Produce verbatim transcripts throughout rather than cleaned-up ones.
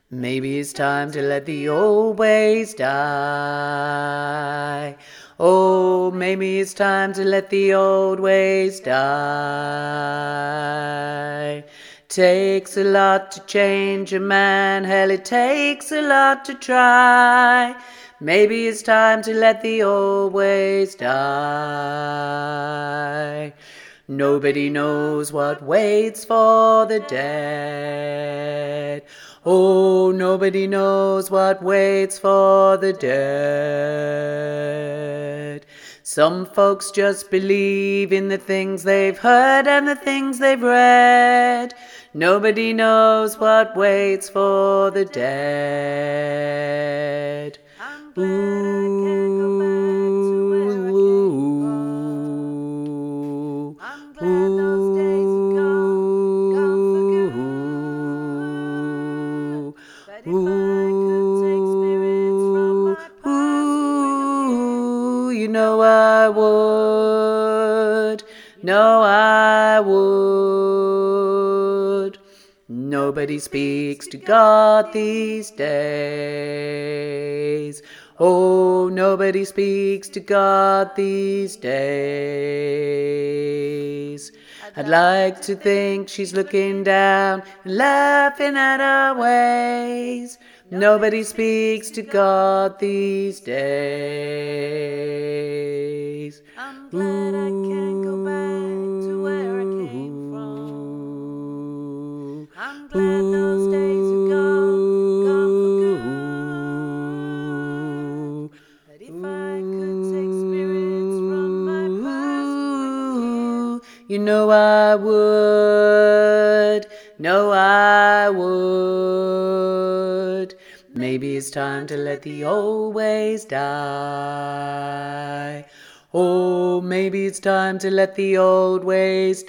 Maybe it's time to let the old ways die. Oh, maybe it's time to let the old ways die. Takes a lot to change a man, hell, it takes a lot to try. Maybe it's time to let the old ways die. Nobody knows what waits for the dead. Oh, nobody knows what waits for the dead. Some folks just believe in the things they've heard and the things they've read. Nobody knows what waits for the dead. Ooh, ooh, you know I would, no I would. Nobody speaks to God these days. Oh, nobody speaks to God these days. I'd like to think she's looking down and laughing at our ways. Nobody speaks to God these days. I'm glad I can't go back to where I came from. I'm glad those days are gone, gone for good. But if I could take spirits from my past away, you know I would, no I would. Maybe it's time to let the old ways die. Oh, maybe it's time to let the old ways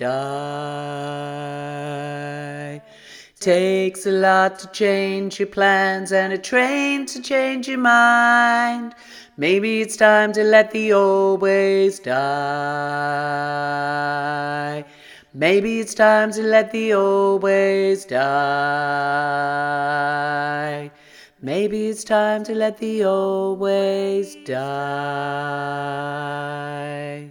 die. Takes a lot to change your plans and a train to change your mind. Maybe it's time to let the old ways die. Maybe it's time to let the old ways die. Maybe it's time to let the old ways die.